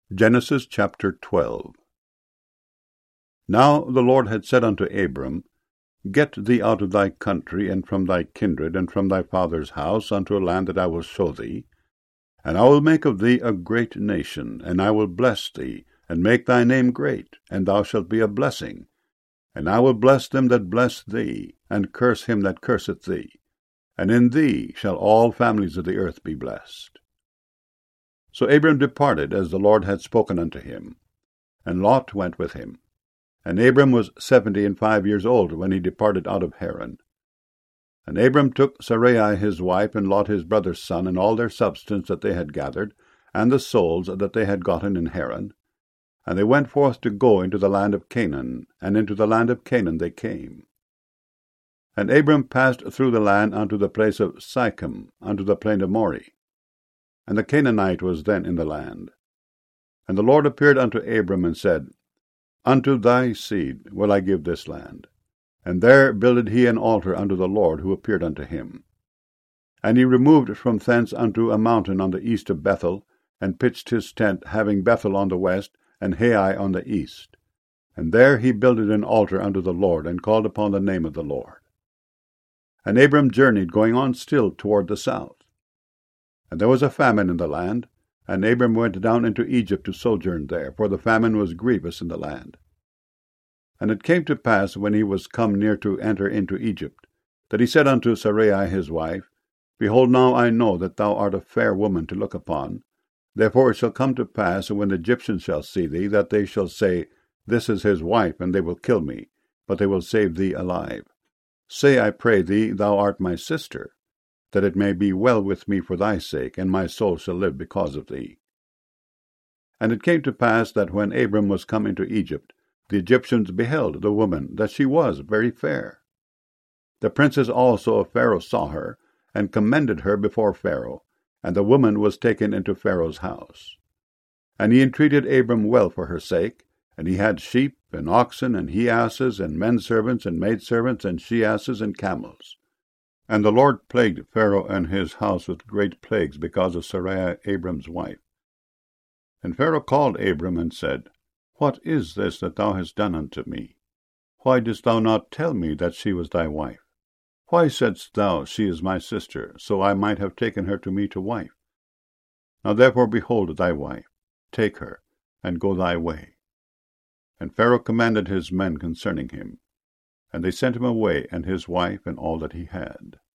Genesis chapter 12. Now the Lord had said unto Abram, Get thee out of thy country, and from thy kindred, and from thy father's house, unto a land that I will show thee. And I will make of thee a great nation, and I will bless thee, and make thy name great, and thou shalt be a blessing. And I will bless them that bless thee, and curse him that curseth thee. And in thee shall all families of the earth be blessed. So Abram departed, as the Lord had spoken unto him, and Lot went with him. And Abram was 75 years old when he departed out of Haran. And Abram took Sarai his wife, and Lot his brother's son, and all their substance that they had gathered, and the souls that they had gotten in Haran. And they went forth to go into the land of Canaan, and into the land of Canaan they came. And Abram passed through the land unto the place of Sichem, unto the plain of Moreh. And the Canaanite was then in the land. And the Lord appeared unto Abram, and said, Unto thy seed will I give this land. And there builded he an altar unto the Lord, who appeared unto him. And he removed from thence unto a mountain on the east of Bethel, and pitched his tent, having Bethel on the west, and Hai on the east. And there he builded an altar unto the Lord, and called upon the name of the Lord. And Abram journeyed, going on still toward the south. And there was a famine in the land, and Abram went down into Egypt to sojourn there, for the famine was grievous in the land. And it came to pass, when he was come near to enter into Egypt, that he said unto Sarai his wife, Behold, now I know that thou art a fair woman to look upon. Therefore it shall come to pass, when the Egyptians shall see thee, that they shall say, This is his wife, and they will kill me, but they will save thee alive. Say, I pray thee, thou art my sister, that it may be well with me for thy sake, and my soul shall live because of thee. And it came to pass that when Abram was come into Egypt, the Egyptians beheld the woman, that she was very fair. The princes also of Pharaoh saw her, and commended her before Pharaoh, and the woman was taken into Pharaoh's house. And he entreated Abram well for her sake, and he had sheep, and oxen, and he-asses, and men-servants, and maidservants, and she-asses, and camels. And the Lord plagued Pharaoh and his house with great plagues because of Sarai Abram's wife. And Pharaoh called Abram, and said, What is this that thou hast done unto me? Why didst thou not tell me that she was thy wife? Why saidst thou, She is my sister, so I might have taken her to me to wife? Now therefore behold thy wife, take her, and go thy way. And Pharaoh commanded his men concerning him. And they sent him away, and his wife, and all that he had.